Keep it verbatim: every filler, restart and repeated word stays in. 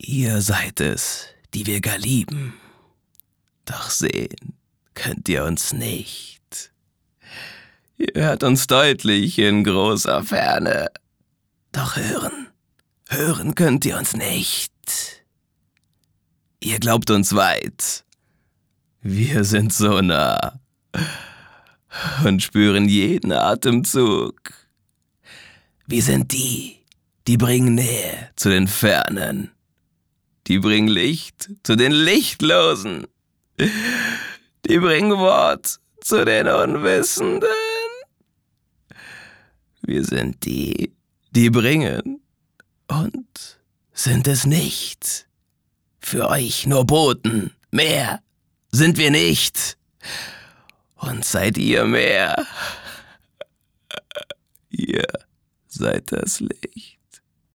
Ihr seid es, die wir gar lieben. Doch sehen könnt ihr uns nicht. Ihr hört uns deutlich in großer Ferne. Doch hören, hören könnt ihr uns nicht. Ihr glaubt uns weit. Wir sind so nah und spüren jeden Atemzug. Wir sind die, die bringen Nähe zu den Fernen. Die bringen Licht zu den Lichtlosen. Die bringen Wort zu den Unwissenden. Wir sind die, die bringen und sind es nicht. Für euch nur Boten, mehr sind wir nicht. Und seid ihr mehr? Ihr seid das Licht.